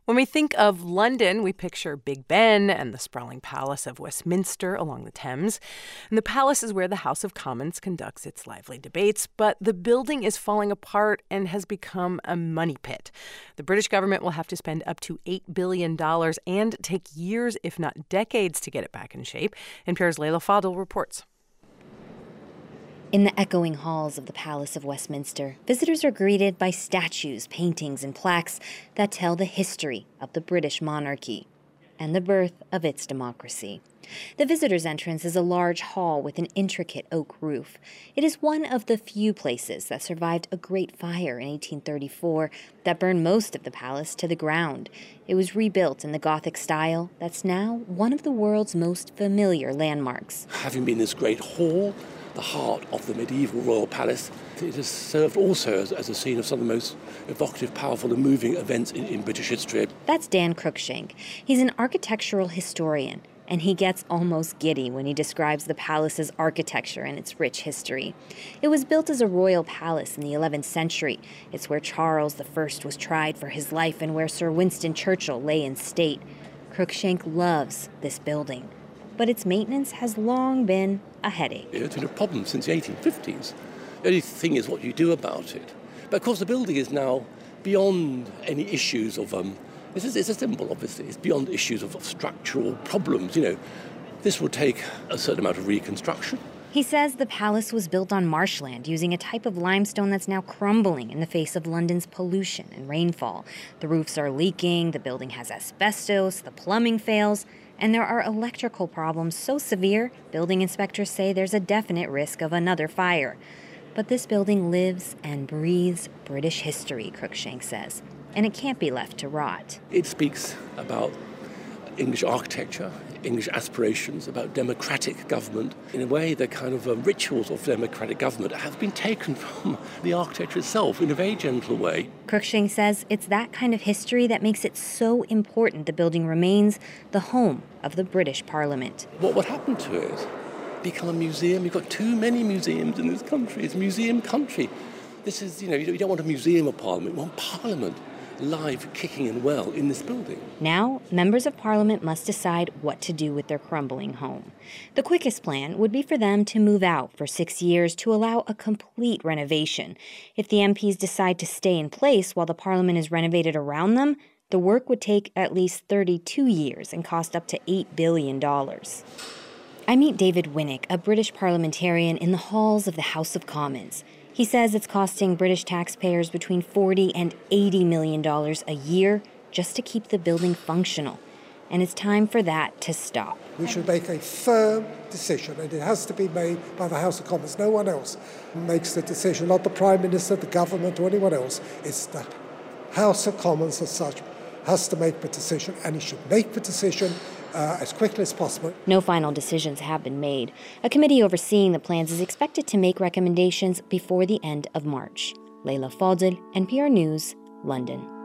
When we think of London, we picture Big Ben and the sprawling Palace of Westminster along the Thames. And the palace is where the House of Commons conducts its lively debates, but the building is falling apart and has become a money pit. The British government will have to spend up to $8 billion and take years, if not decades, to get it back in shape. NPR's Leila Fadel reports. In the echoing halls of the Palace of Westminster, visitors are greeted by statues, paintings, and plaques that tell the history of the British monarchy and the birth of its democracy. The visitor's entrance is a large hall with an intricate oak roof. It is one of the few places that survived a great fire in 1834 that burned most of the palace to the ground. It was rebuilt in the Gothic style that's now one of the world's most familiar landmarks. Having been this great hall, the heart of the medieval royal palace, it has served also as a scene of some of the most evocative, powerful and moving events in British history. That's Dan Cruikshank. He's an architectural historian, and he gets almost giddy when he describes the palace's architecture and its rich history. It was built as a royal palace in the 11th century. It's where Charles I was tried for his life and where Sir Winston Churchill lay in state. Cruikshank loves this building, but its maintenance has long been a headache. It's been a problem since the 1850s. The only thing is what you do about it. But of course the building is now beyond any issues of, it's a symbol obviously, it's beyond issues of structural problems, This will take a certain amount of reconstruction. He says the palace was built on marshland using a type of limestone that's now crumbling in the face of London's pollution and rainfall. The roofs are leaking, the building has asbestos, the plumbing fails, and there are electrical problems so severe, building inspectors say there's a definite risk of another fire. But this building lives and breathes British history, Cruikshank says, and it can't be left to rot. It speaks about English architecture, English aspirations, about democratic government. In a way, the kind of rituals of democratic government have been taken from the architecture itself in a very gentle way. Cruikshank says it's that kind of history that makes it so important the building remains the home of the British Parliament. What would happen to it? Become a museum? You've got too many museums in this country. It's a museum country. This is, you don't want a museum of Parliament. You want Parliament live, kicking and well in this building. Now, members of Parliament must decide what to do with their crumbling home. The quickest plan would be for them to move out for 6 years to allow a complete renovation. If the MPs decide to stay in place while the Parliament is renovated around them, the work would take at least 32 years and cost up to $8 billion. I meet David Winnick, a British parliamentarian in the halls of the House of Commons. He says it's costing British taxpayers between $40 and $80 million a year just to keep the building functional. And it's time for that to stop. We should make a firm decision, and it has to be made by the House of Commons. No one else makes the decision, not the Prime Minister, the government, or anyone else. It's the House of Commons as such has to make the decision, and it should make the decision as quickly as possible. No final decisions have been made. A committee overseeing the plans is expected to make recommendations before the end of March. Leila Fadel, NPR News, London.